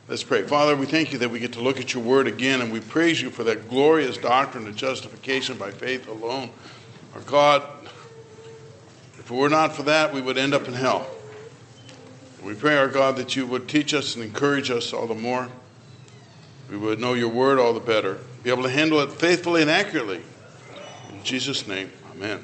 Let's pray. Father, we thank you that we get to look at your word again, and we praise you for that glorious doctrine of justification by faith alone. Our God, if it were not for that, we would end up in hell. We pray, our God, that you would teach us and encourage us all the more. We would know your word all the better, be able to handle it faithfully and accurately. In Jesus' name, amen.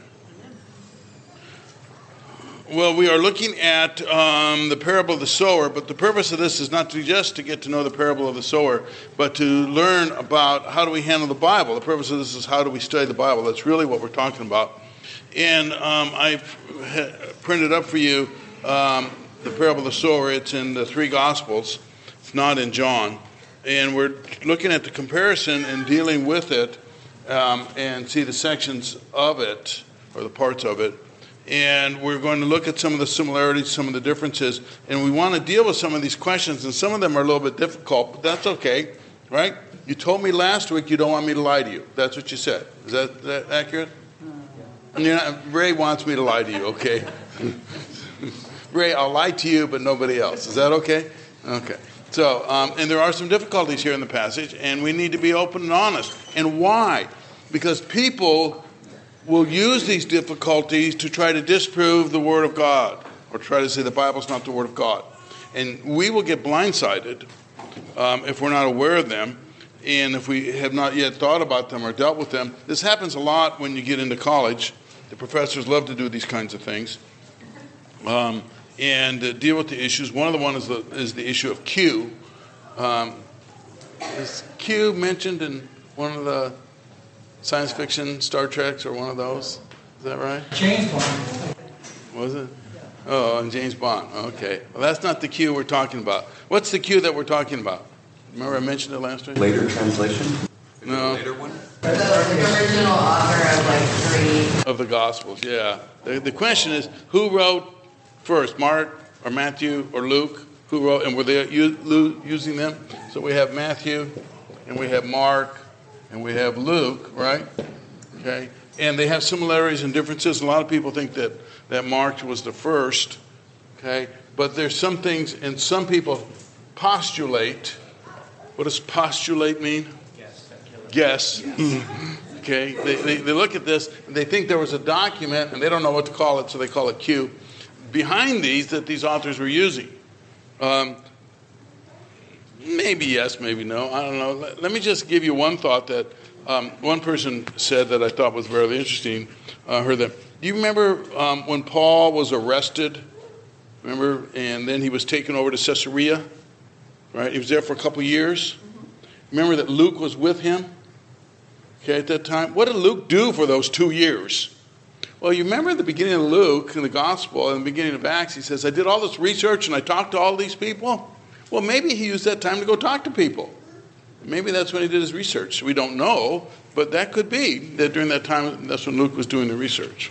Well, we are looking at the parable of the sower, but the purpose of this is not just to get to know the parable of the sower, but to learn about how do we handle the Bible. The purpose of this is how do we study the Bible. That's really what we're talking about. And I've printed up for you the parable of the sower. It's in the 3 Gospels. It's not in John. And we're looking at the comparison and dealing with it and see the sections of it, or the parts of it. And we're going to look at some of the similarities, some of the differences, and we want to deal with some of these questions, and some of them are a little bit difficult, but that's okay, right? You told me last week you don't want me to lie to you. That's what you said. Is that accurate? And Ray wants me to lie to you, okay? Ray, I'll lie to you, but nobody else. Is that okay? Okay. So, and there are some difficulties here in the passage, and we need to be open and honest. And why? Because people will use these difficulties to try to disprove the Word of God, or try to say the Bible's not the Word of God. And we will get blindsided if we're not aware of them, and if we have not yet thought about them or dealt with them. This happens a lot when you get into college. The professors love to do these kinds of things and deal with the issues. One of the ones is the issue of Q. Is Q mentioned in one of the science fiction, Star Treks, or one of those? Is that right? James Bond. Was it? Oh, and James Bond. Okay. Well, that's not the Q we're talking about. What's the Q that we're talking about? Remember I mentioned it last week? Later translation? No. Later one? The original author of 3. Of the Gospels, yeah. The question is, who wrote first, Mark or Matthew or Luke? Who wrote, and were they using them? So we have Matthew, and we have Mark, and we have Luke, right? Okay. And they have similarities and differences. A lot of people think that Mark was the first, okay? But there's some things, and some people postulate. What does postulate mean? Guess. Okay. They look at this, and they think there was a document, and they don't know what to call it, so they call it Q, behind these that these authors were using. Maybe yes, maybe no. I don't know. Let me just give you one thought that one person said that I thought was very interesting. Heard that. Do you remember when Paul was arrested? Remember? And then he was taken over to Caesarea. Right? He was there for a couple of years. Remember that Luke was with him? Okay, at that time. What did Luke do for those 2 years? Well, you remember at the beginning of Luke, in the Gospel, in the beginning of Acts, he says, I did all this research and I talked to all these people. Well, maybe he used that time to go talk to people. Maybe that's when he did his research. We don't know, but that could be that during that time, that's when Luke was doing the research.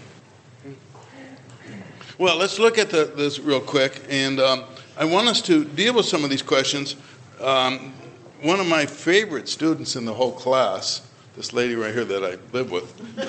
Well, let's look at this real quick, and I want us to deal with some of these questions. One of my favorite students in the whole class, this lady right here that I live with,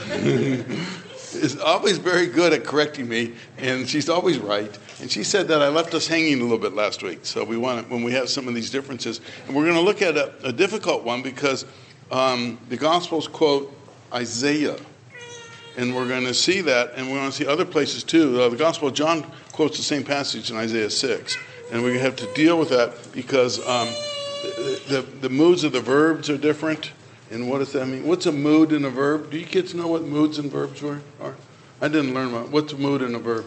is always very good at correcting me, and she's always right. And she said that I left us hanging a little bit last week. So we want to, when we have some of these differences, and we're going to look at a difficult one because the Gospels quote Isaiah, and we're going to see that, and we're going to see other places too. The Gospel of John quotes the same passage in Isaiah 6, and we're going to have to deal with that because the moods of the verbs are different. And what does that mean? What's a mood in a verb? Do you kids know what moods and verbs are? I didn't learn one. What's a mood in a verb?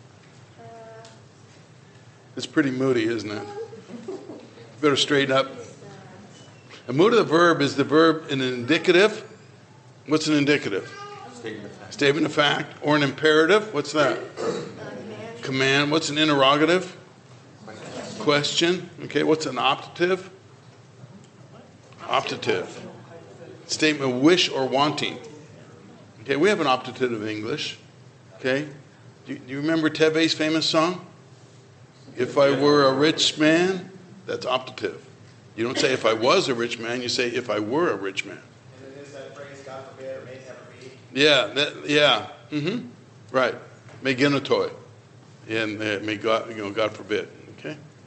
It's pretty moody, isn't it? Better straighten up. A mood of the verb is the verb in an indicative. What's an indicative? Statement of fact. Or an imperative. What's that? Command. What's an interrogative? Question. Okay, what's an optative? Optative. Statement of wish or wanting. Okay, we have an optative of English. Okay, do you remember Teve's famous song? If I were a rich man, that's optative. You don't say if I was a rich man, you say if I were a rich man. And then is that phrase, God forbid, or may never be? Yeah, Right. Me genitoi. And may God, God forbid. Okay.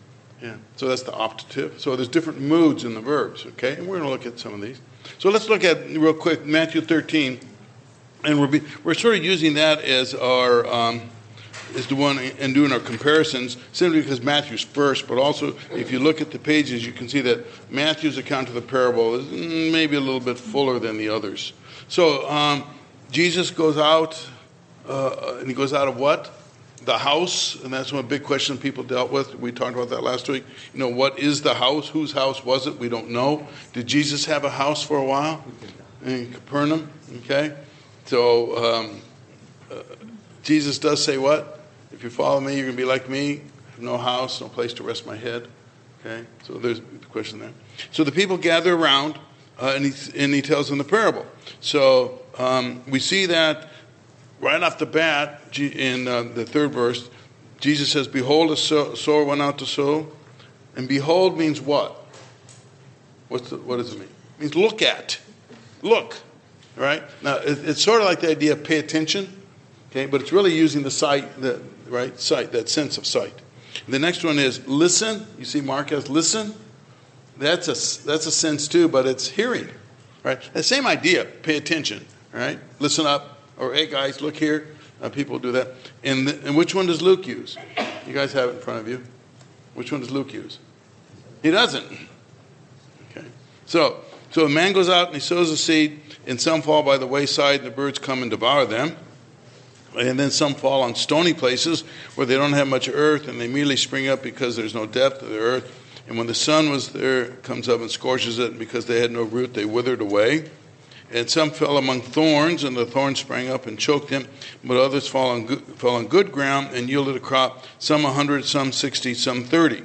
Yeah. So that's the optative. So there's different moods in the verbs, okay? And we're going to look at some of these. So let's look at, real quick, Matthew 13. And we're sort of using that as our is the one and doing our comparisons simply because Matthew's first, but also if you look at the pages, you can see that Matthew's account of the parable is maybe a little bit fuller than the others. So Jesus goes out, and he goes out of what? The house, and that's one big question people dealt with. We talked about that last week. What is the house? Whose house was it? We don't know. Did Jesus have a house for a while? In Capernaum, okay? So Jesus does say what? If you follow me, you're going to be like me. No house, no place to rest my head. Okay, so there's the question there. So the people gather around, and he tells them the parable. So we see that right off the bat in the third verse. Jesus says, "Behold, a sower went out to sow," and "behold" means what? What does it mean? It means look at, look. Right? Now, it's sort of like the idea of pay attention, okay? But it's really using the sight, sight, that sense of sight. The next one is listen. You see Mark has listen. That's a sense too, but it's hearing, right? The same idea, pay attention, right? Listen up, or hey guys, look here. People do that. And which one does Luke use? You guys have it in front of you. Which one does Luke use? He doesn't. Okay. So a man goes out and he sows a seed, and some fall by the wayside, and the birds come and devour them. And then some fall on stony places where they don't have much earth, and they immediately spring up because there's no depth of the earth. And when the sun was there, it comes up and scorches it, and because they had no root, they withered away. And some fell among thorns, and the thorns sprang up and choked them. But others fell on good ground and yielded a crop, some 100, some 60, some 30.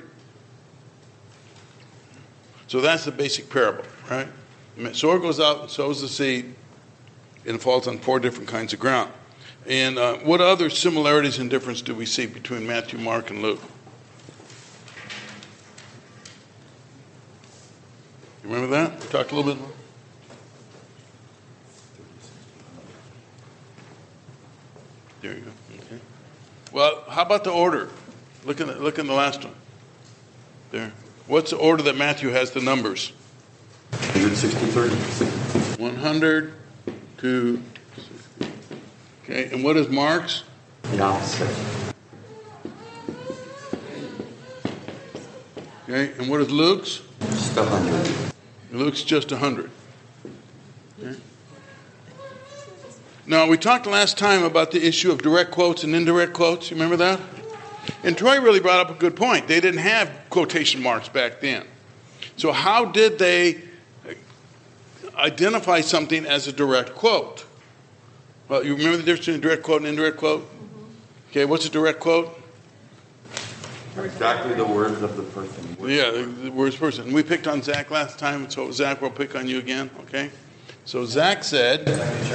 So that's the basic parable, right? The sower goes out and sows the seed, and it falls on 4 different kinds of ground. And what other similarities and difference do we see between Matthew, Mark, and Luke? You remember that? We talked a little bit more. There you go. Okay. Well, how about the order? Look in the last one. There. What's the order that Matthew has the numbers? 160, 100 to 60. Okay, and what is Mark's? The opposite. Okay, and what is Luke's? Just 100. Luke's just 100. Okay. Now, we talked last time about the issue of direct quotes and indirect quotes. You remember that? And Troy really brought up a good point. They didn't have quotation marks back then. So how did they identify something as a direct quote? Well, you remember the difference between a direct quote and indirect quote? Okay, what's a direct quote? Exactly the words of the person. Yeah, the words of the person. And we picked on Zach last time, so Zach, we'll pick on you again, okay? So Zach said,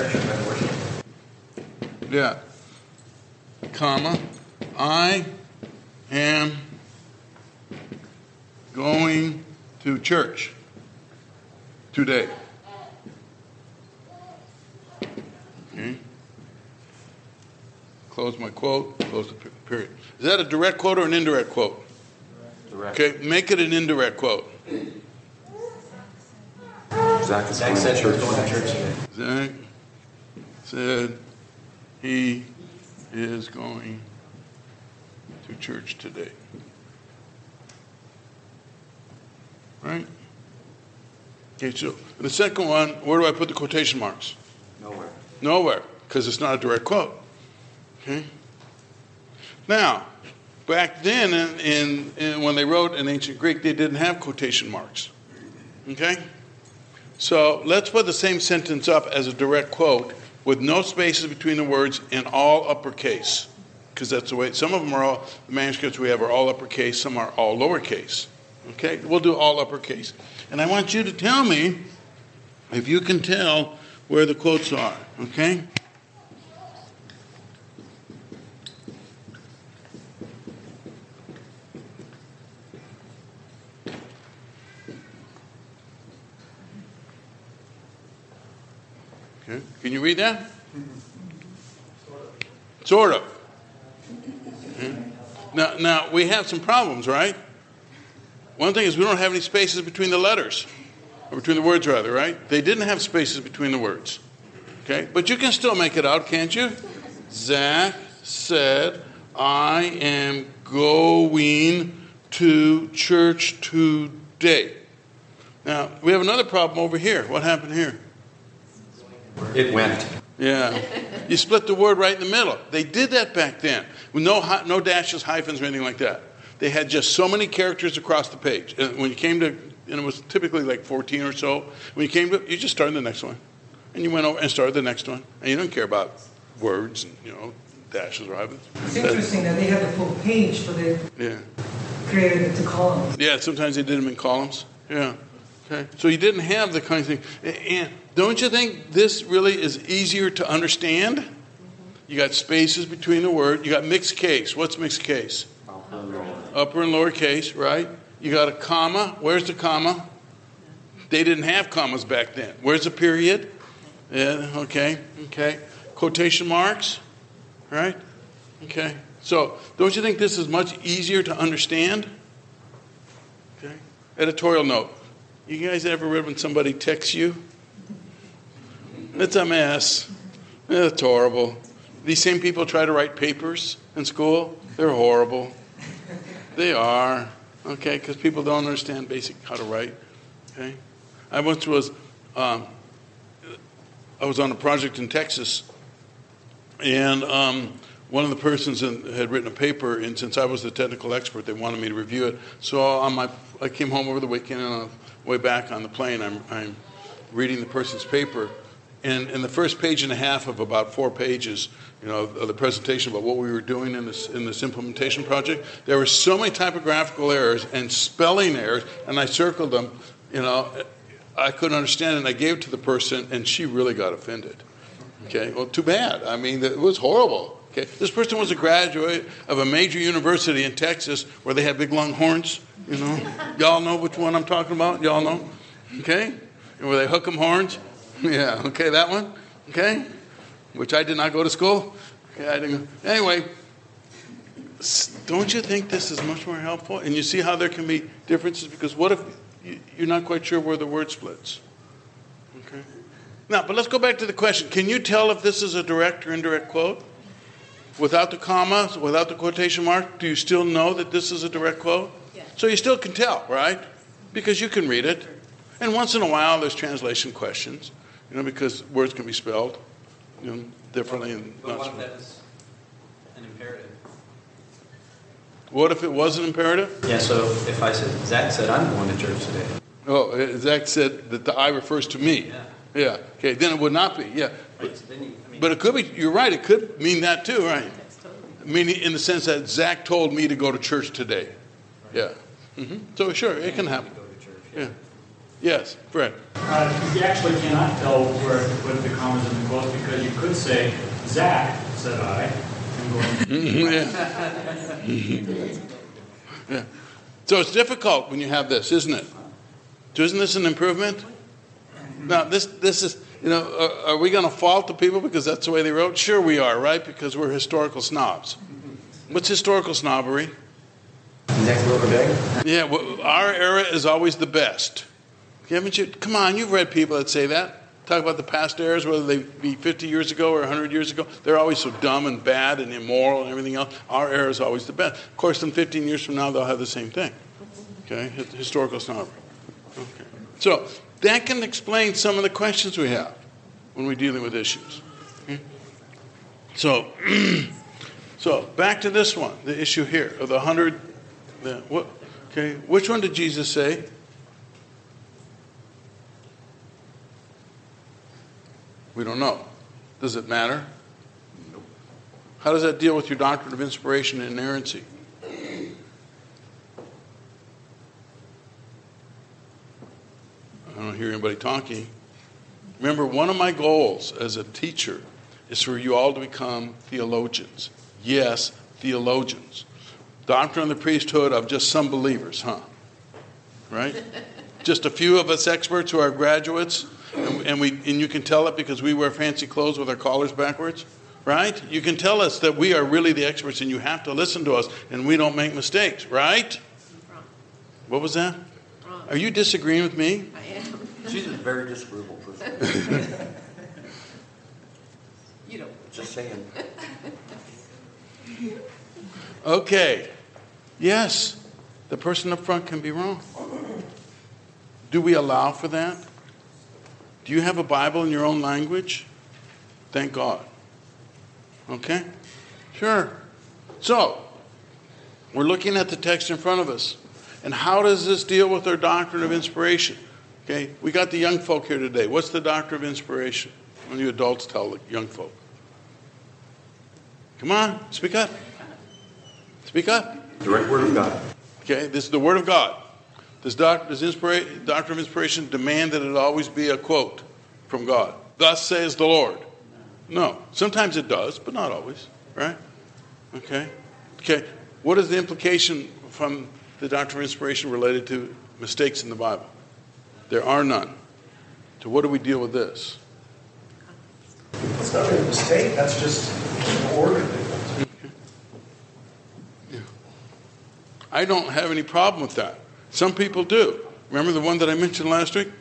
yeah, comma, I am going to church today. Okay. Close my quote, close the period. Is that a direct quote or an indirect quote? Direct. Okay, make it an indirect quote. Zach Zach said he was going to church today. Zach said he is going to church today. Right? Okay, so the second one, where do I put the quotation marks? Nowhere. Nowhere, because it's not a direct quote. Okay? Now, back then, in when they wrote in ancient Greek, they didn't have quotation marks. Okay? So let's put the same sentence up as a direct quote with no spaces between the words and all uppercase. Because that's the way, some of them are all, the manuscripts we have are all uppercase, some are all lowercase. Okay? We'll do all uppercase. And I want you to tell me if you can tell where the quotes are. Okay? Okay. Can you read that? Sort of. Okay. Now we have some problems, right? one thing is we don't have any spaces between the letters, or between the words rather, right? They didn't have spaces between the words. Okay, but you can still make it out, can't you? Zach said, I am going to church today. Now, we have another problem over here. What happened here? It went. Yeah. You split the word right in the middle. They did that back then. With no dashes, hyphens, or anything like that. They had just so many characters across the page. And when you came to, and it was typically like 14 or so, when you came to, you just started the next one. And you went over and started the next one. And you don't care about words and, dashes or hyphens. It's interesting that they had the full page, but they created it to columns. Yeah, sometimes they did them in columns. Yeah. Okay. So you didn't have the kind of thing. And don't you think this really is easier to understand? You got spaces between the words. You got mixed case. What's mixed case? Upper and lower case, right? You got a comma. Where's the comma? They didn't have commas back then. Where's the period? Yeah, okay. Quotation marks, right? Okay. So don't you think this is much easier to understand? Okay. Editorial note. You guys ever read when somebody texts you? It's a mess. It's horrible. These same people try to write papers in school. They're horrible. They are. Okay, because people don't understand basic how to write. Okay. I once was on a project in Texas, and one of the persons had written a paper, and since I was the technical expert, they wanted me to review it. So I came home over the weekend, and on the way back on the plane, I'm reading the person's paper, and in the first page and a half of about 4 pages, of the presentation about what we were doing in this implementation project, there were so many typographical errors and spelling errors, and I circled them. I couldn't understand it, and I gave it to the person, and she really got offended. Okay, well, too bad. I mean, it was horrible. Okay, this person was a graduate of a major university in Texas where they had big long horns. Y'all know which one I'm talking about. Y'all know, okay? And where they hook 'em horns. Yeah, okay, that one. Okay, which I did not go to school. Okay, I didn't go. Anyway, don't you think this is much more helpful? And you see how there can be differences, because what if you're not quite sure where the word splits? Okay. Now, but let's go back to the question. Can you tell if this is a direct or indirect quote? Without the comma, without the quotation mark, do you still know that this is a direct quote? Yeah. So you still can tell, right? Because you can read it. And once in a while, there's translation questions, because words can be spelled differently. But what if that was an imperative? What if it was an imperative? Yeah, so if I said, Zach said, I'm going to church today. Oh, Zach said that the I refers to me. Yeah. Okay, then it would not be. Yeah. Right, so then But it could be, you're right, it could mean that too, right? Meaning in the sense that Zach told me to go to church today. Yeah. So sure, it can happen. go to church. Yeah. Yes, Fred. You actually cannot tell where to put the commas in the quotes, because you could say, Zach said I. Yeah. So it's difficult when you have this, isn't it? So isn't this an improvement? Now, this is, are we going to fault the people because that's the way they wrote? Sure we are, right? Because we're historical snobs. What's historical snobbery? Next over big. Yeah, well, our era is always the best. Haven't you? Come on, you've read people that say that. Talk about the past eras, whether they be 50 years ago or 100 years ago. They're always so dumb and bad and immoral and everything else. Our era is always the best. Of course, in 15 years from now, they'll have the same thing. Okay? Historical snobbery. Okay. So that can explain some of the questions we have when we're dealing with issues. Okay? So back to this one, the issue here of the 100. Okay, which one did Jesus say? We don't know. Does it matter? Nope. How does that deal with your doctrine of inspiration and inerrancy? I don't hear anybody talking. Remember, one of my goals as a teacher is for you all to become theologians. Yes, theologians. Doctrine of the priesthood of just some believers, huh? Right? Just a few of us experts who are graduates. And you can tell it because we wear fancy clothes with our collars backwards, right? You can tell us that we are really the experts, and you have to listen to us, and we don't make mistakes, right? What was that? Are you disagreeing with me? I am. She's a very disagreeable person. You don't. Just saying. Okay. Yes, the person up front can be wrong. Do we allow for that? Do you have a Bible in your own language? Thank God. Okay? Sure. So, we're looking at the text in front of us. And how does this deal with our doctrine of inspiration? Okay, we got the young folk here today. What's the doctrine of inspiration? When you adults tell the young folk. Come on, speak up. Speak up. Direct word of God. Okay, this is the Word of God. Does doctrine of inspiration demand that it always be a quote from God? Thus says the Lord. No. Sometimes it does, but not always. Right? Okay. Okay. What is the implication from the doctrine of inspiration related to mistakes in the Bible? There are none. So what do we deal with this? It's not really a mistake. That's just an order difference. Yeah. I don't have any problem with that. Some people do. Remember the one that I mentioned last week?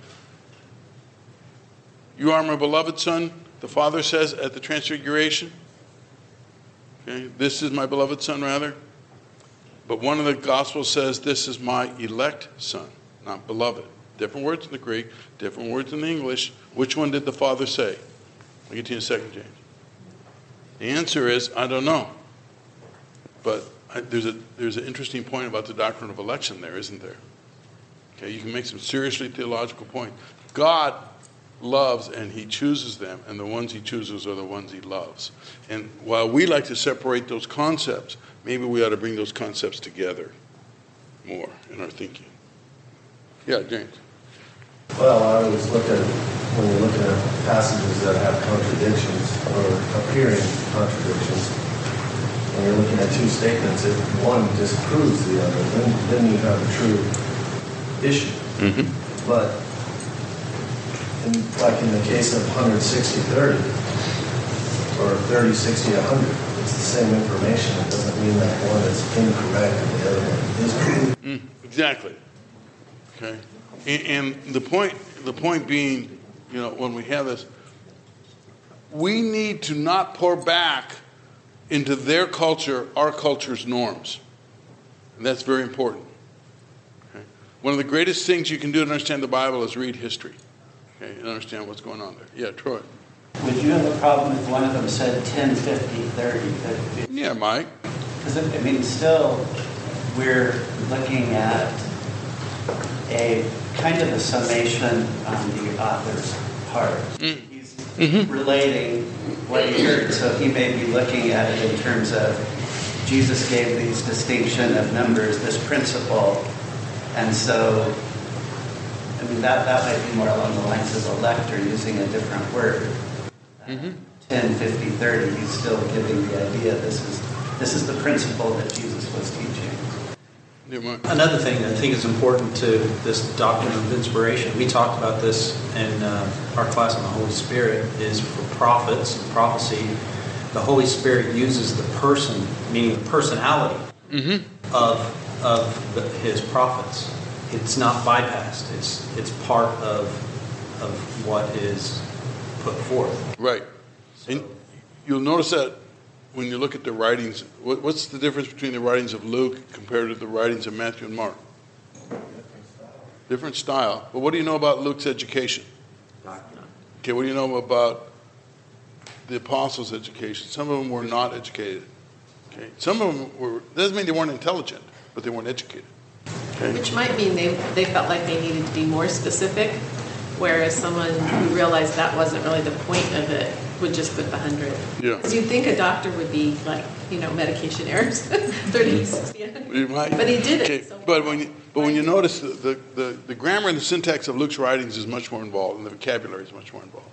You are my beloved son, the Father says at the Transfiguration. Okay, this is my beloved son, rather. But one of the Gospels says, this is my elect son, not beloved. Different words in the Greek, different words in the English. Which one did the Father say? I'll get to you in a second, James. The answer is, I don't know. But there's an interesting point about the doctrine of election there, isn't there? Okay, you can make some seriously theological point. God loves and he chooses them, and the ones he chooses are the ones he loves. And while we like to separate those concepts, maybe we ought to bring those concepts together more in our thinking. Yeah, James. Well, I always look at, when you're looking at passages that have contradictions or appearing contradictions, when you're looking at two statements, if one disproves the other, then you have a true issue. Mm-hmm. But like in the case of 160-30 or 30-60-100, it's the same information. It doesn't mean that one is incorrect and the other one is correct. Exactly. Okay. And the point being, when we have this, we need to not pour back into their culture our culture's norms. And that's very important. Okay? One of the greatest things you can do to understand the Bible is read history. Okay, and understand what's going on there. Yeah, Troy. Would you have a problem if one of them said 10, 50, 30? Yeah, Mike. Because, still, we're looking at a kind of a summation on the author's part. He's relating what he heard, so he may be looking at it in terms of Jesus gave these distinction of numbers, this principle, and so that might be more along the lines of the lector using a different word. 10, 50, 30, he's still giving the idea this is the principle that Jesus was teaching. Another thing that I think is important to this doctrine of inspiration, we talked about this in our class on the Holy Spirit, is for prophets and prophecy. The Holy Spirit uses the person, meaning the personality of his prophets. It's not bypassed. It's part of what is put forth. Right. And you'll notice that when you look at the writings, what's the difference between the writings of Luke compared to the writings of Matthew and Mark? Different style. But what do you know about Luke's education? Okay, what do you know about the apostles' education? Some of them were not educated. Okay, some of them were. Doesn't mean they weren't intelligent, but they weren't educated. Okay. Which might mean they felt like they needed to be more specific, whereas someone who realized that wasn't really the point of it would just put the 100. Yeah. Because you'd think a doctor would be like, medication errors, 30, 60, 100. You might. But he did Okay. it. So But when you notice the grammar and the syntax of Luke's writings is much more involved, and the vocabulary is much more involved.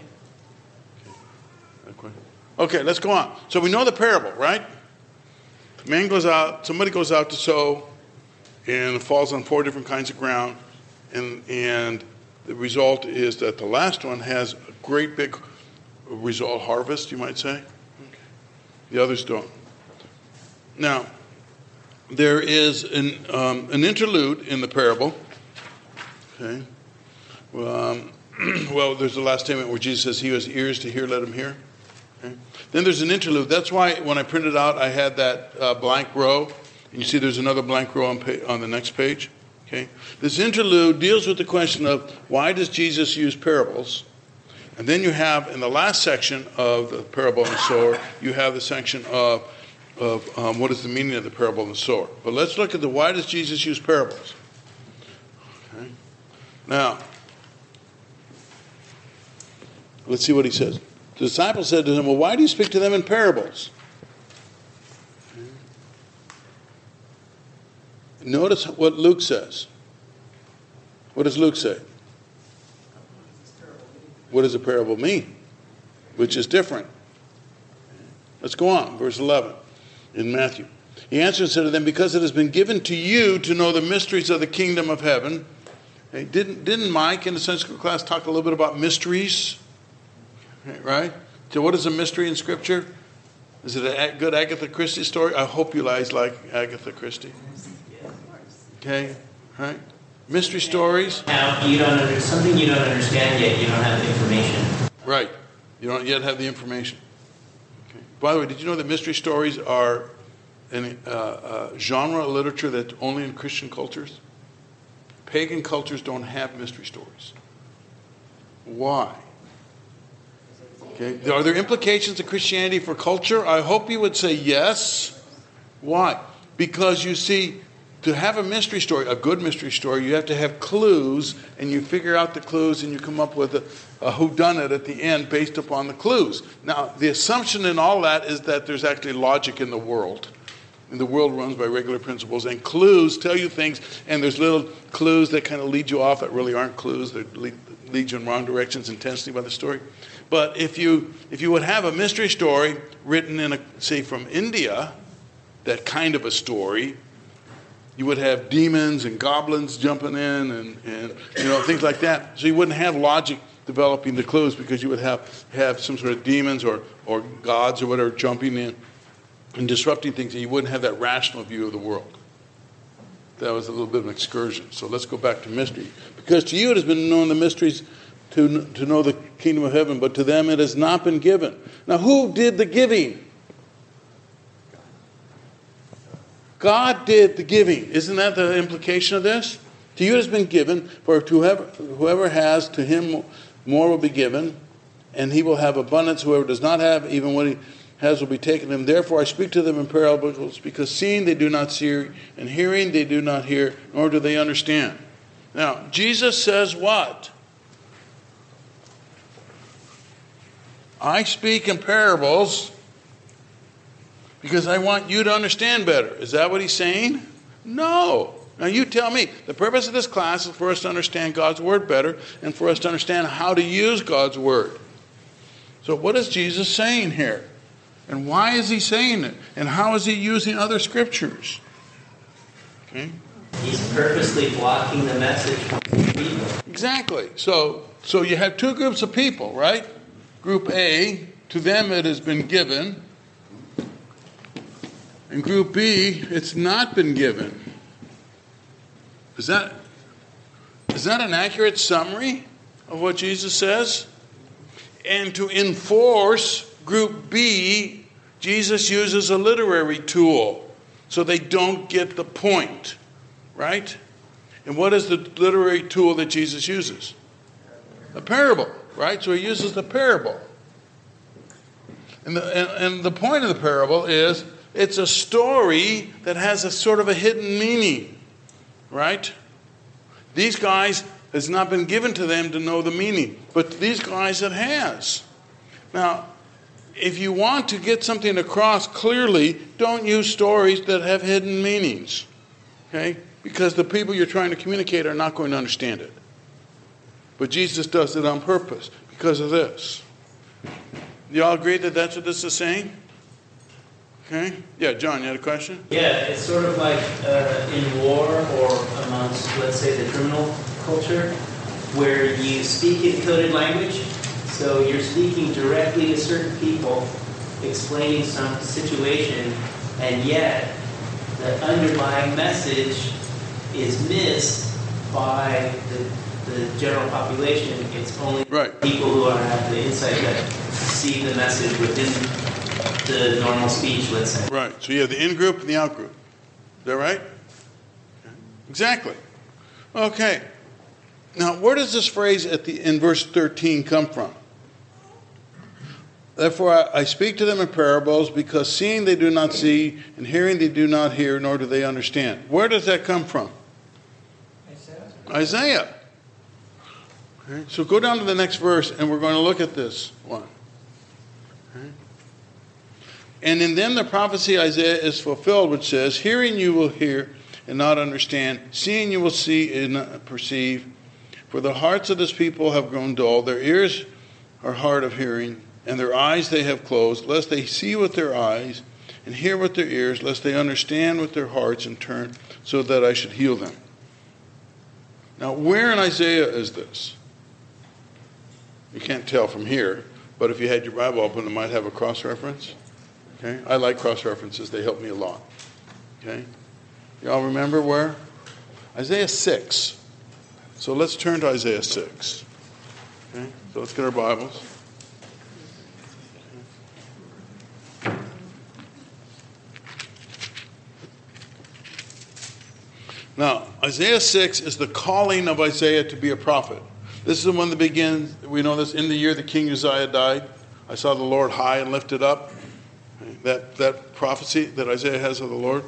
Yeah. Okay, let's go on. So we know the parable, right? Man goes out, somebody goes out to sow, and it falls on 4 different kinds of ground, and the result is that the last one has a great big result, harvest, you might say. Okay. The others don't. Now, there is an interlude in the parable. Okay. Well, there's the last statement where Jesus says, "He who has ears to hear, let him hear." Okay. Then there's an interlude. That's why when I printed out, I had that blank row. And you see there's another blank row on the next page. Okay. This interlude deals with the question of why does Jesus use parables? And then you have, in the last section of the parable of the sower, you have the section of what is the meaning of the parable of the sower. But let's look at why does Jesus use parables? Okay. Now, let's see what he says. The disciples said to him, "Well, why do you speak to them in parables?" Okay. Notice what Luke says. What does Luke say? What does a parable mean? Which is different. Let's go on. Verse 11 in Matthew. He answered and said to them, "Because it has been given to you to know the mysteries of the kingdom of heaven." Okay. Didn't Mike in the Sunday school class talk a little bit about mysteries? Okay, right? So what is a mystery in Scripture? Is it a good Agatha Christie story? I hope you guys like Agatha Christie. Okay, right? Mystery stories. Now, something you don't understand yet, you don't have the information. Right. You don't yet have the information. Okay. By the way, did you know that mystery stories are a genre of literature that's only in Christian cultures? Pagan cultures don't have mystery stories. Why? Okay. Are there implications of Christianity for culture? I hope you would say yes. Why? Because you see, to have a mystery story, a good mystery story, you have to have clues, and you figure out the clues, and you come up with a whodunit at the end based upon the clues. Now, the assumption in all that is that there's actually logic in the world. And the world runs by regular principles, and clues tell you things, and there's little clues that kind of lead you off that really aren't clues. They lead you in wrong directions intentionally by the story. But if you would have a mystery story written in, say, from India, that kind of a story, you would have demons and goblins jumping in and things like that. So you wouldn't have logic developing the clues because you would have some sort of demons or gods or whatever jumping in and disrupting things, and you wouldn't have that rational view of the world. That was a little bit of an excursion. So let's go back to mystery. Because to you it has been known the mysteries to know the kingdom of heaven, but to them it has not been given. Now who did the giving? God did the giving. Isn't that the implication of this? To you it has been given, for whoever has, to him more will be given, and he will have abundance. Whoever does not have, even what he has will be taken from him. Therefore I speak to them in parables, because seeing they do not see, and hearing they do not hear, nor do they understand. Now, Jesus says what? I speak in parables because I want you to understand better. Is that what he's saying? No. Now you tell me. The purpose of this class is for us to understand God's Word better and for us to understand how to use God's Word. So what is Jesus saying here? And why is he saying it? And how is he using other scriptures? Okay. He's purposely blocking the message from people. Exactly. So you have two groups of people, right? Group A, to them it has been given. And group B, it's not been given. Is that an accurate summary of what Jesus says? And to enforce group B, Jesus uses a literary tool so they don't get the point, right? And what is the literary tool that Jesus uses? A parable, right? So he uses the parable. And the point of the parable is it's a story that has a sort of a hidden meaning, right? These guys, it's not been given to them to know the meaning, but these guys it has. Now, if you want to get something across clearly, don't use stories that have hidden meanings, okay? Because the people you're trying to communicate are not going to understand it. But Jesus does it on purpose because of this. You all agree that that's what this is saying? Okay? Yeah, John, you had a question? Yeah, it's sort of like in war or amongst, let's say, the criminal culture, where you speak in coded language. So you're speaking directly to certain people, explaining some situation, and yet the underlying message is missed by the general population. It's only people who have the insight that see the message within the normal speech, let's say. Right. So you have the in-group and the out-group. Is that right? Exactly. Okay. Now, where does this phrase in verse 13 come from? Therefore, I speak to them in parables, because seeing they do not see, and hearing they do not hear, nor do they understand. Where does that come from? Isaiah. Okay. So go down to the next verse, and we're going to look at this one. Okay. And in them the prophecy Isaiah is fulfilled, which says, hearing you will hear and not understand, seeing you will see and not perceive. For the hearts of this people have grown dull, their ears are hard of hearing, and their eyes they have closed, lest they see with their eyes and hear with their ears, lest they understand with their hearts and turn, so that I should heal them. Now, where in Isaiah is this? You can't tell from here, but if you had your Bible open, it might have a cross-reference. Okay? I like cross-references. They help me a lot. Okay? Y'all remember where? Isaiah 6. So let's turn to Isaiah 6. Okay? So let's get our Bibles. Now, Isaiah 6 is the calling of Isaiah to be a prophet. This is the one that begins, we know this, in the year that King Uzziah died. I saw the Lord high and lifted up. That prophecy that Isaiah has of the Lord.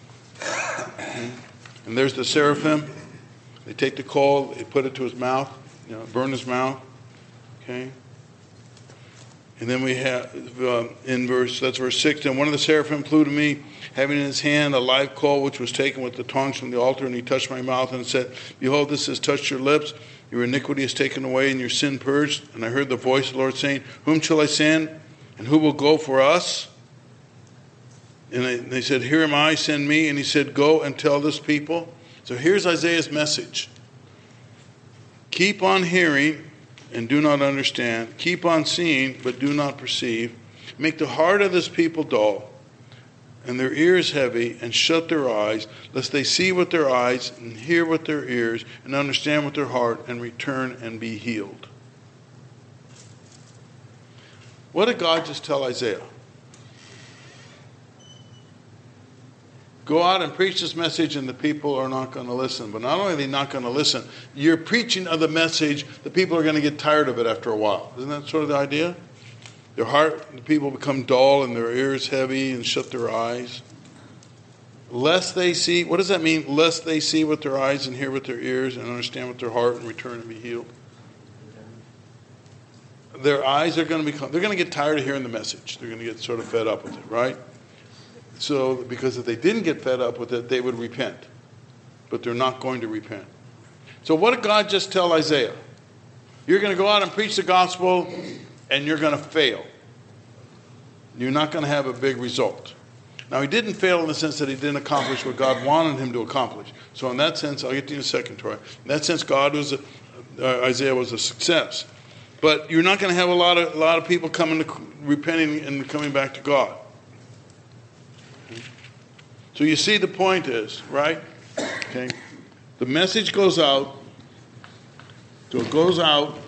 And there's the seraphim. They take the coal, they put it to his mouth, burn his mouth. Okay. And then we have that's verse 6. And one of the seraphim flew to me, having in his hand a live coal which was taken with the tongs from the altar, and he touched my mouth and said, behold, this has touched your lips. Your iniquity is taken away and your sin purged. And I heard the voice of the Lord saying, whom shall I send? And who will go for us? And they said, here am I, send me. And he said, go and tell this people. So here's Isaiah's message. Keep on hearing and do not understand. Keep on seeing, but do not perceive. Make the heart of this people dull, and their ears heavy, and shut their eyes, lest they see with their eyes, and hear with their ears, and understand with their heart, and return and be healed. What did God just tell Isaiah? Go out and preach this message, and the people are not going to listen. But not only are they not going to listen, you're preaching of the message, the people are going to get tired of it after a while. Isn't that sort of the idea? The people become dull and their ears heavy and shut their eyes. Lest they see, what does that mean? Lest they see with their eyes and hear with their ears and understand with their heart and return and be healed. Their eyes are going to they're going to get tired of hearing the message. They're going to get sort of fed up with it, right? So, because if they didn't get fed up with it, they would repent. But they're not going to repent. So what did God just tell Isaiah? You're going to go out and preach the gospel, and you're going to fail. You're not going to have a big result. Now, he didn't fail in the sense that he didn't accomplish what God wanted him to accomplish. So in that sense, I'll get to you in a second, Troy. In that sense, Isaiah was a success. But you're not going to have a lot of people repenting and coming back to God. So you see the point is, right? Okay. The message goes out. So it goes out,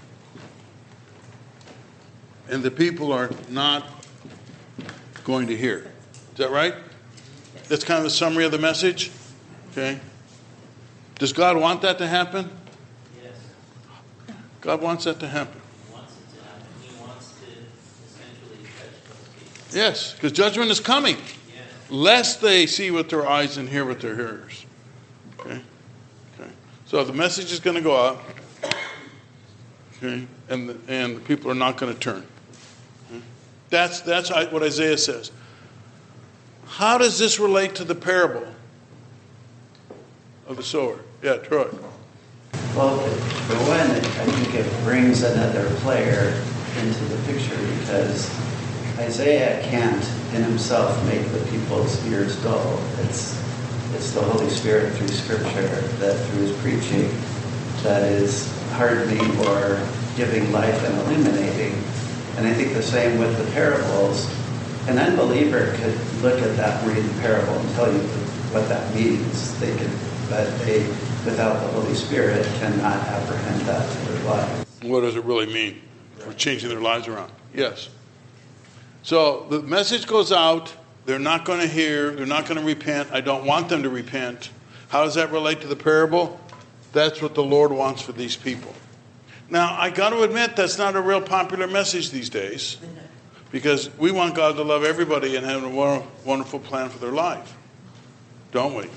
and the people are not going to hear. Is that right? That's kind of the summary of the message. Okay. Does God want that to happen? Yes. God wants that to happen. He wants it to happen. He wants to essentially judge those people. Yes, because judgment is coming. Lest they see with their eyes and hear with their ears. Okay? Okay. So the message is going to go out. Okay? And the people are not going to turn. Okay? That's what Isaiah says. How does this relate to the parable of the sower? Yeah, Troy. Well, for one, I think it brings another player into the picture, because Isaiah can't in himself make the people's ears dull. It's the Holy Spirit through Scripture, that through his preaching, that is hardening or giving life and illuminating. And I think the same with the parables. an unbeliever could look at that reading parable and tell you what that means. But they, without the Holy Spirit, cannot apprehend that to their lives. What does it really mean for changing their lives around? Yes. So the message goes out. They're not going to hear. They're not going to repent. I don't want them to repent. How does that relate to the parable? That's what the Lord wants for these people. Now, I got to admit, that's not a real popular message these days, because we want God to love everybody and have a wonderful plan for their life. Don't we?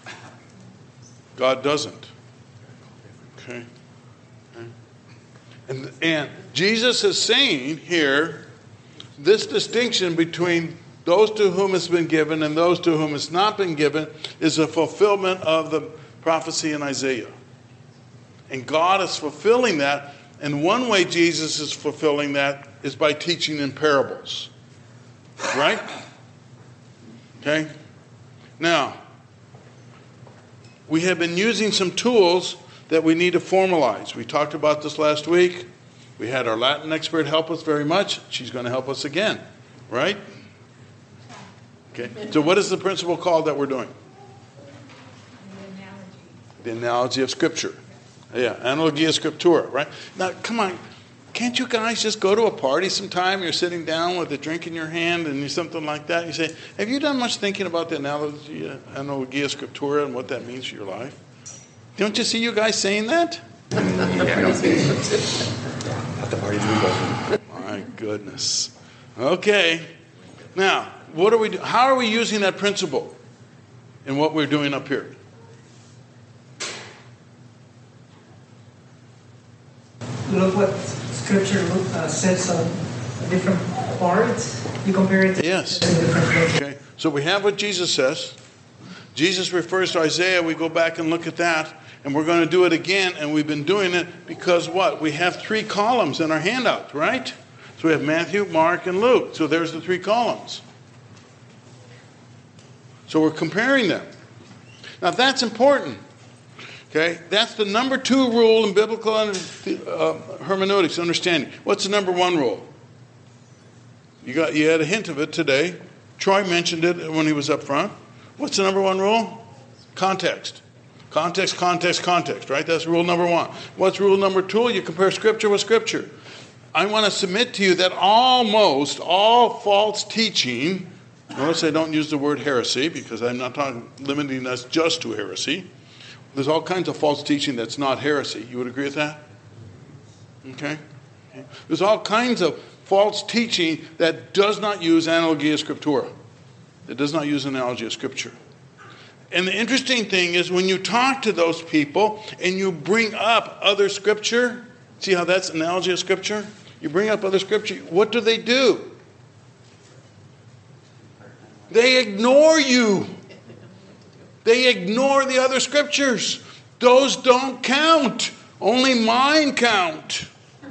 God doesn't. Okay? And Jesus is saying here this distinction between those to whom it's been given and those to whom it's not been given is a fulfillment of the prophecy in Isaiah. And God is fulfilling that. And one way Jesus is fulfilling that is by teaching in parables. Right? Okay? Now, we have been using some tools that we need to formalize. We talked about this last week. We had our Latin expert help us very much. She's going to help us again. Right? Okay. So what is the principle called that we're doing? The analogy of Scripture. Yeah, analogia scriptura, right? Now, come on. Can't you guys just go to a party sometime? You're sitting down with a drink in your hand and something like that. You say, have you done much thinking about the analogia scriptura and what that means for your life? Don't you see you guys saying that? At the parties we go to. My goodness. Okay. Now, what are we doing? How are we using that principle in what we're doing up here? Look what Scripture says on different parts. You compare it to different places. Okay. So we have what Jesus says. Jesus refers to Isaiah. We go back and look at that. And we're going to do it again. And we've been doing it because what? We have 3 columns in our handout, right? So we have Matthew, Mark, and Luke. So there's the 3 columns. So we're comparing them. Now that's important. Okay, that's the number 2 rule in biblical hermeneutics, understanding. What's the number 1 rule? You had a hint of it today. Troy mentioned it when he was up front. What's the number 1 rule? Context. Context, context, context, right? That's rule number 1. What's rule number 2? You compare Scripture with Scripture. I want to submit to you that almost all false teaching, notice I don't use the word heresy because I'm not limiting us just to heresy. There's all kinds of false teaching that's not heresy. You would agree with that? Okay? There's all kinds of false teaching that does not use analogia scriptura. It does not use analogy of Scripture. And the interesting thing is when you talk to those people and you bring up other Scripture, see how that's analogy of Scripture? You bring up other Scripture, what do? They ignore you. They ignore the other Scriptures. Those don't count. Only mine count.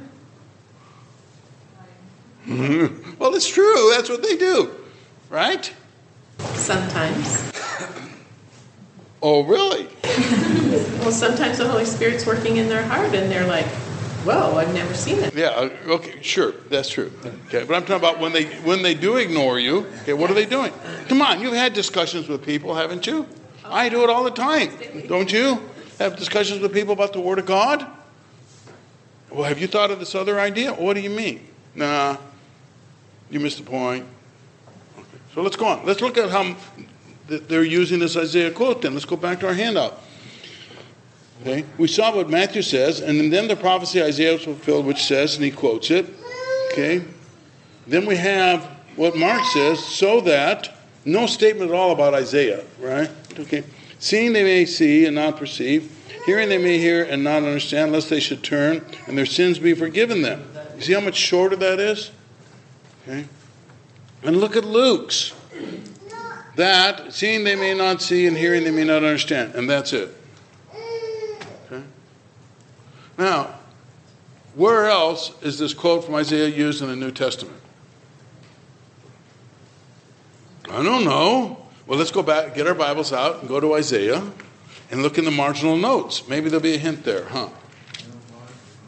Well, it's true. That's what they do. Right? Sometimes. Oh, really? Well, sometimes the Holy Spirit's working in their heart and they're like, whoa, I've never seen that. Yeah, okay, sure. That's true. Okay, but I'm talking about when they do ignore you, okay, what are they doing? Come on, you've had discussions with people, haven't you? I do it all the time. Don't you? Have discussions with people about the Word of God? Well, have you thought of this other idea? What do you mean? Nah, you missed the point. Okay. So let's go on. Let's look at how they're using this Isaiah quote then. Let's go back to our handout. Okay. We saw what Matthew says, and then the prophecy Isaiah was fulfilled, which says, and he quotes it. Okay. Then we have what Mark says, so that, no statement at all about Isaiah, right? Okay. Seeing they may see and not perceive, hearing they may hear and not understand, lest they should turn and their sins be forgiven them. You see how much shorter that is? Okay. And look at Luke's. That, seeing they may not see and hearing they may not understand. And that's it. Okay. Now, where else is this quote from Isaiah used in the New Testament? I don't know. Well, let's go back, get our Bibles out, and go to Isaiah, and look in the marginal notes. Maybe there'll be a hint there, huh?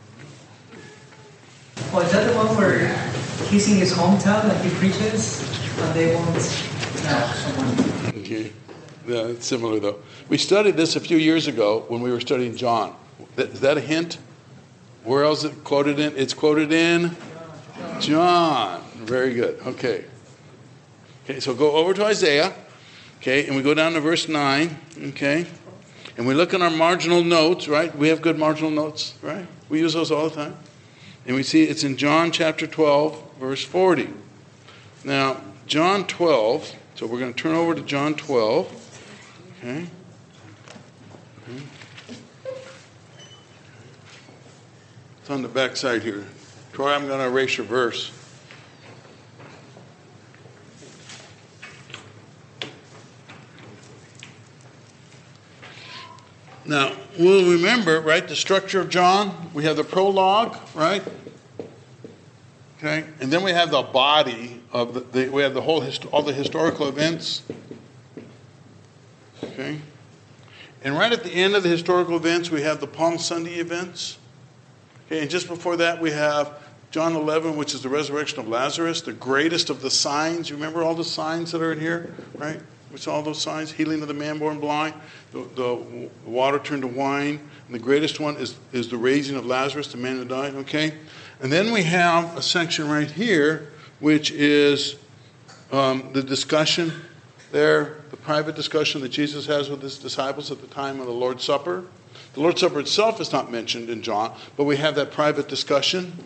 Oh, is that the one where he's in his hometown and he preaches? they won't know someone. Okay. Yeah, it's similar though. We studied this a few years ago when we were studying John. Is that a hint? Where else is it quoted in? It's quoted in John. Very good. Okay. Okay, so go over to Isaiah. Okay, and we go down to verse 9. Okay. And we look in our marginal notes, right? We have good marginal notes, right? We use those all the time. And we see it's in John chapter 12, verse 40. Now, John 12, so we're going to turn over to John 12. Okay. It's on the back side here. Troy, I'm going to erase your verse. Now, we'll remember, right, the structure of John. We have the prologue, right? Okay, and then we have the body of we have the whole all the historical events. Okay, and right at the end of the historical events, we have the Palm Sunday events. Okay, and just before that, we have John 11, which is the resurrection of Lazarus, the greatest of the signs. You remember all the signs that are in here, right? We saw all those signs: healing of the man born blind, the water turned to wine, and the greatest one is the raising of Lazarus, the man who died. Okay, and then we have a section right here, which is the discussion there, the private discussion that Jesus has with his disciples at the time of the Lord's Supper. The Lord's Supper itself is not mentioned in John, but we have that private discussion.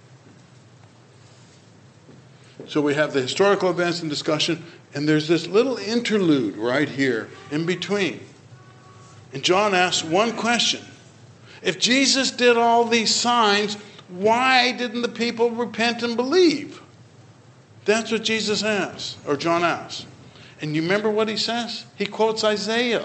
So we have the historical events and discussion, and there's this little interlude right here in between. And John asks one question. If Jesus did all these signs, why didn't the people repent and believe? That's what Jesus asks, or John asks. And you remember what he says? He quotes Isaiah.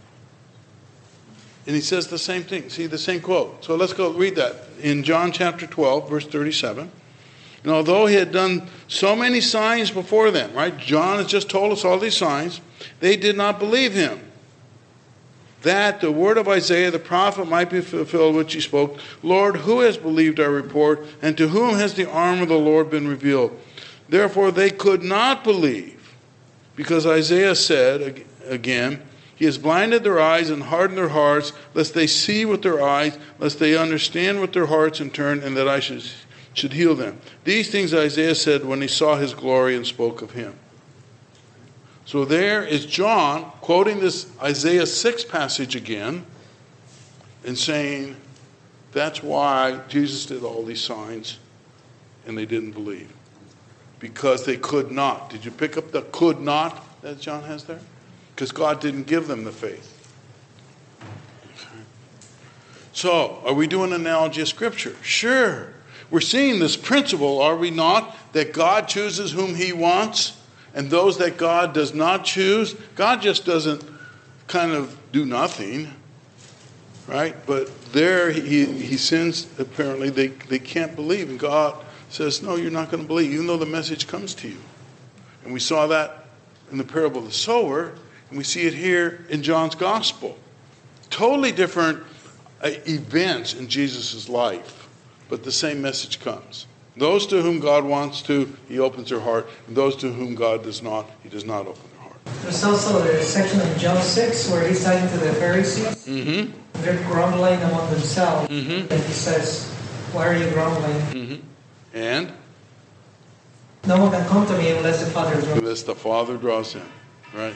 And he says the same thing. See, the same quote. So let's go read that. In John chapter 12, verse 37. And although he had done so many signs before them, right? John has just told us all these signs. They did not believe him. That the word of Isaiah the prophet might be fulfilled, which he spoke. Lord, who has believed our report? And to whom has the arm of the Lord been revealed? Therefore they could not believe. Because Isaiah said again, he has blinded their eyes and hardened their hearts, lest they see with their eyes, lest they understand with their hearts and turn, and that I should heal them. These things Isaiah said when he saw his glory and spoke of him. So there is John quoting this Isaiah 6 passage again and saying that's why Jesus did all these signs and they didn't believe. Because they could not. Did you pick up the could not that John has there? Because God didn't give them the faith. Okay. So, are we doing an analogy of Scripture? Sure. We're seeing this principle, are we not? That God chooses whom he wants, and those that God does not choose, God just doesn't kind of do nothing, right? But there he sins, apparently, they can't believe, and God says, no, you're not going to believe, even though the message comes to you. And we saw that in the parable of the sower, and we see it here in John's gospel. Totally different events in Jesus' life, but the same message comes. Those to whom God wants to, he opens their heart. And those to whom God does not, he does not open their heart. There's also a section in John 6 where he's talking to the Pharisees. Mm-hmm. They're grumbling among themselves. Mm-hmm. And he says, why are you grumbling? Mm-hmm. And? No one can come to me unless the Father draws him. Unless the Father draws him. Right.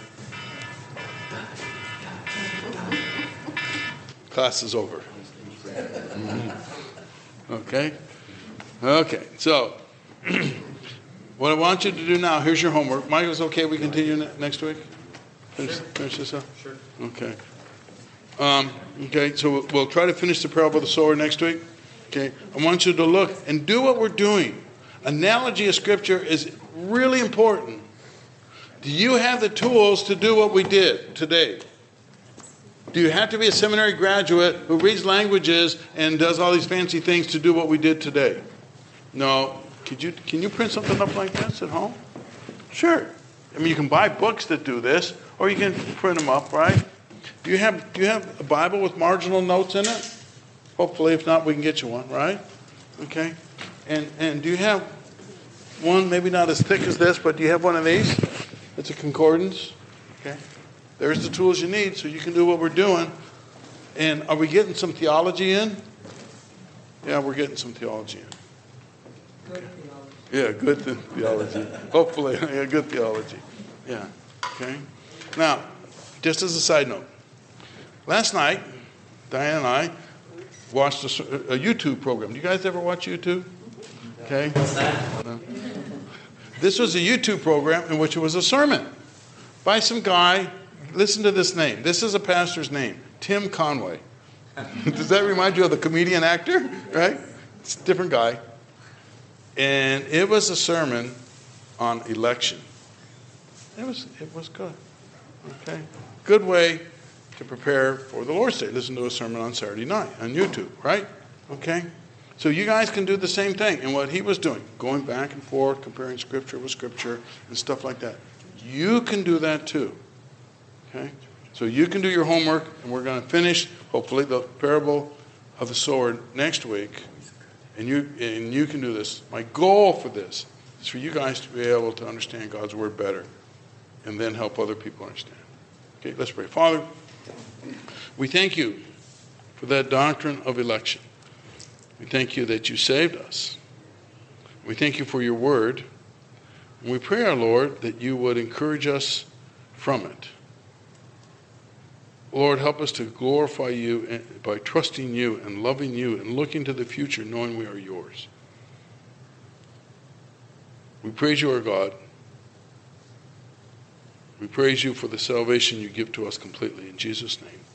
Class is over. Mm-hmm. Okay. Okay, so what I want you to do now, here's your homework. Mike, is it okay we continue next week? Finish this up? Sure. Okay. Okay, so we'll try to finish the parable of the sower next week. Okay, I want you to look and do what we're doing. Analogy of Scripture is really important. Do you have the tools to do what we did today? Do you have to be a seminary graduate who reads languages and does all these fancy things to do what we did today? No. Can you print something up like this at home? Sure. I mean, you can buy books that do this, or you can print them up, right? Do you have a Bible with marginal notes in it? Hopefully, if not, we can get you one, right? Okay. And do you have one, maybe not as thick as this, but do you have one of these? It's a concordance. Okay. There's the tools you need so you can do what we're doing. And are we getting some theology in? Yeah, we're getting some theology in. Okay. Yeah, good theology. Hopefully, yeah, good theology. Yeah. Okay. Now, just as a side note, last night, Diane and I watched a YouTube program. Do you guys ever watch YouTube? Okay. What's that? No. This was a YouTube program in which it was a sermon by some guy. Listen to this name. This is a pastor's name, Tim Conway. Does that remind you of the comedian actor? Right? It's a different guy. And it was a sermon on election. It was good. Okay. Good way to prepare for the Lord's Day. Listen to a sermon on Saturday night on YouTube, right? Okay. So you guys can do the same thing. And what he was doing, going back and forth, comparing Scripture with Scripture and stuff like that. You can do that too. Okay? So you can do your homework, and we're going to finish, hopefully, the parable of the sower next week. And you can do this. My goal for this is for you guys to be able to understand God's Word better and then help other people understand. Okay, let's pray. Father, we thank you for that doctrine of election. We thank you that you saved us. We thank you for your word. And we pray, our Lord, that you would encourage us from it. Lord, help us to glorify you by trusting you and loving you and looking to the future knowing we are yours. We praise you, our God. We praise you for the salvation you give to us completely. In Jesus' name.